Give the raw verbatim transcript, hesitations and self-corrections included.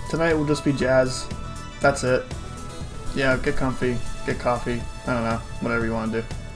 tonight will just be jazz. That's it. Yeah, get comfy, get coffee. I don't know, whatever you want to do.